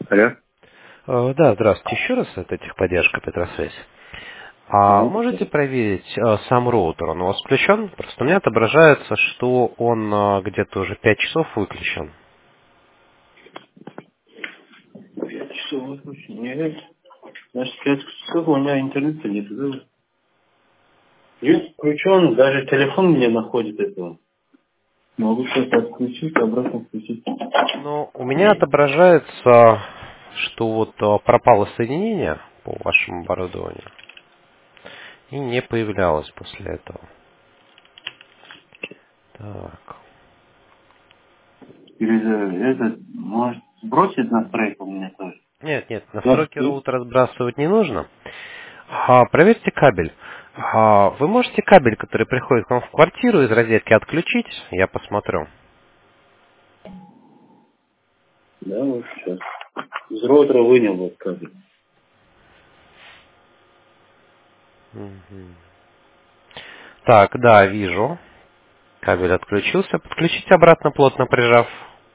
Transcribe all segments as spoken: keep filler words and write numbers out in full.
Алло. Э, Да, здравствуйте еще раз, это техподдержка Петросвязь. А Ага. можете проверить э, сам роутер, он у вас включен? Просто у меня отображается, что он э, где-то уже пять часов выключен. Пять часов выключен. Нет. Значит, пять часов у меня интернета нет, да? Есть включен, даже телефон мне находит этого. Могу сейчас отключить, обратно включить. Но у меня отображается, что вот э, пропало соединение по вашему оборудованию и не появлялось после этого. Так. Или же этот, может, сбросить настройку у меня тоже? Нет, нет, Да. настройки роутера сбрасывать не нужно. А, проверьте кабель. А, вы можете кабель, который приходит к вам в квартиру, из розетки отключить? Я посмотрю. Да, вот сейчас. Из роутера вынял вот кабель. Мгм. Так, да, вижу. Кабель отключился. Подключите обратно, плотно прижав.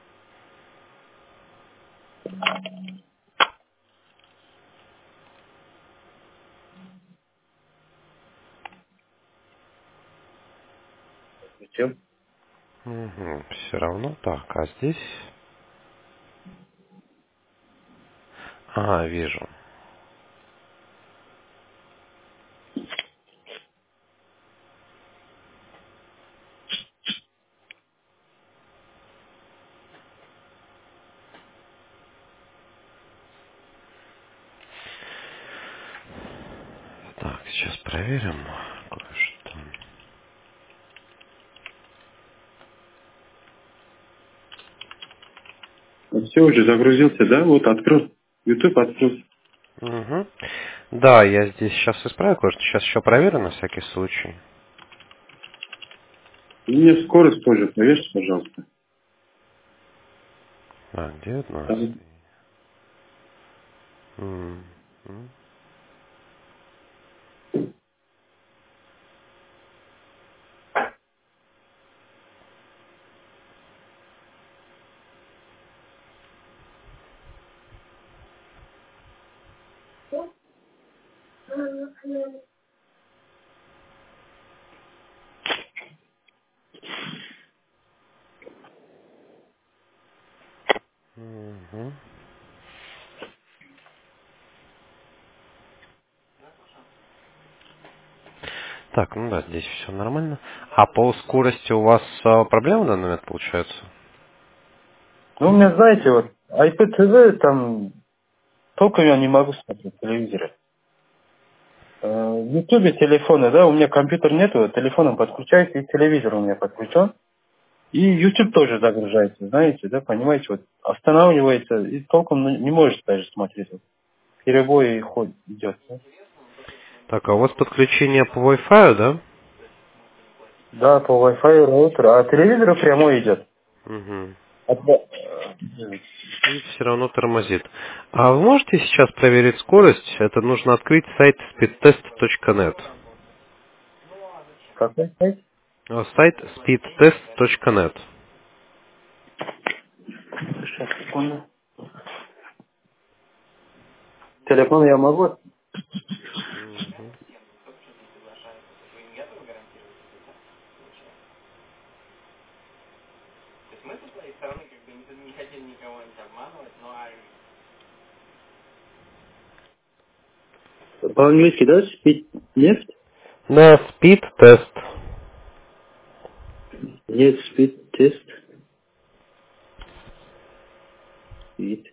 Зачем? Все равно так. А здесь... Ага, вижу. Так, сейчас проверим кое-что. Все уже загрузился, да? Вот открыл. YouTube открыл. Мгм. Да, я здесь сейчас исправлю кое-что. Сейчас еще проверю на всякий случай. И мне скорость тоже проверьте, пожалуйста. А, девятнадцать. Там- Мгм. Мгм. Так, ну да, здесь все нормально. А по скорости у вас а, проблемы в данный момент получаются? Ну, у меня, знаете, вот, ай пи ти ви, там, только я не могу смотреть телевизоры. Э, В Ютубе телефоны, да, у меня компьютер нету, телефоном подключается, и телевизор у меня подключен. И YouTube тоже загружается, знаете, да, понимаете, вот, останавливается, и толком ну, не может даже смотреть. Вот. Перебой и ход идет. Да? Так, а у вас подключение по Wi-Fi, да? Да, по Wi-Fi роутер, а телевизор прямой идет. Угу. От- э, И все равно тормозит. А вы можете сейчас проверить скорость? Это нужно открыть сайт speedtest точка нет. Какой сайт? А, Сайт speedtest точка нет. Сейчас, секунду. Телефон я могу? По-английски, да? Спид нефть? Да, speed test. Нет, спид тест. Спид.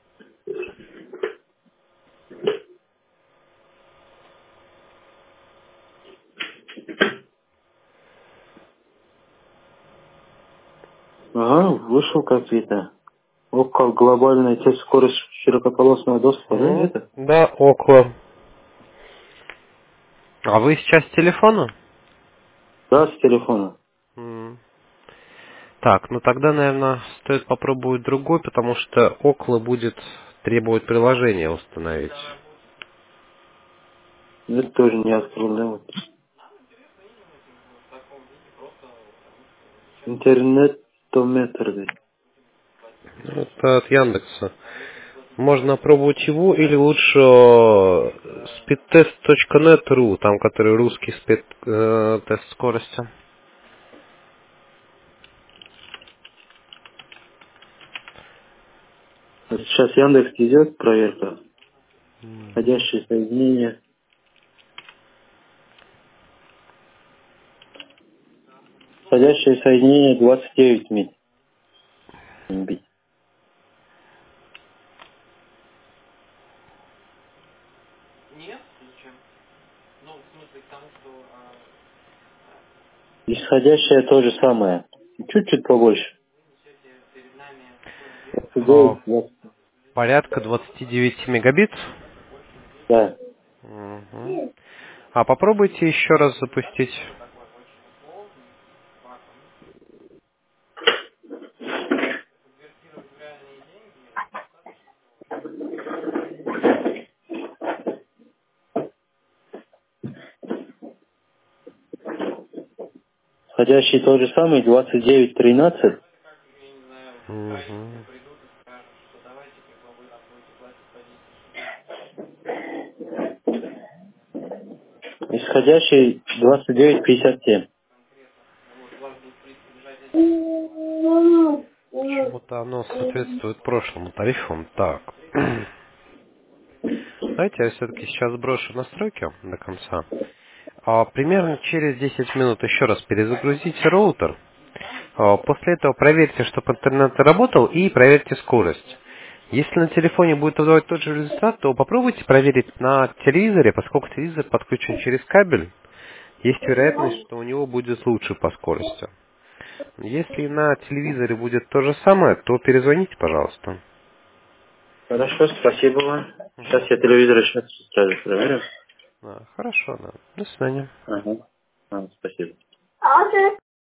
Ага, вышел какие-то. Около глобальная тест скорость широкополосного доступа, да, М, это? Да, около. А вы сейчас с телефона? Да, с телефона. М. Так, ну тогда, наверное, стоит попробовать другой, потому что около будет требовать приложение установить. Это тоже не открыл, да, вот. Интернет-тометр, да. Это от Яндекса. Можно пробовать его или лучше э, speedtest точка нет точка ру, там который русский спид, э, тест скорости. Вот сейчас Яндекс идет, проверка. Входящие соединения. Входящее соединение двадцать девять мбит. Исходящее то же самое. Чуть-чуть побольше. двадцать Э, девять, двадцать. порядка двадцать девять мегабит. Да. Мгм. А попробуйте еще раз запустить. Входящий тот же самый, двадцать девять тринадцать. Мгм. Исходящий двадцать девять пятьдесят семь. Почему-то оно соответствует прошлому тарифу. Так. Знаете, я все-таки сейчас сброшу настройки до конца. А примерно через десять минут еще раз перезагрузите роутер. А, После этого проверьте, чтобы интернет работал, и проверьте скорость. Если на телефоне будет давать тот же результат, то попробуйте проверить на телевизоре, поскольку телевизор подключен через кабель, есть вероятность, что у него будет лучше по скорости. Если на телевизоре будет то же самое, то перезвоните, пожалуйста. Хорошо, спасибо вам. Мгм. Сейчас я телевизор еще сразу проверю. А, Хорошо, да. До свидания. Ага. А, спасибо.